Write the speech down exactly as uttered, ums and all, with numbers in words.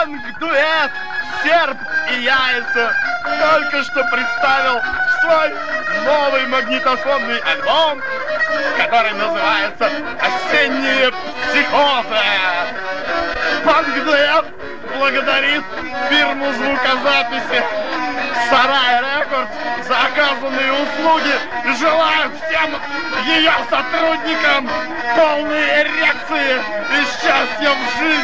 Панк-дуэт «Серп и яйца» только что представил свой новый магнитофонный альбом, который называется «Осенние психозы». Панк-дуэт благодарит фирму звукозаписи «Сарай Рекордс» за оказанные услуги и желает всем ее сотрудникам полной эрекции и счастья в жизни.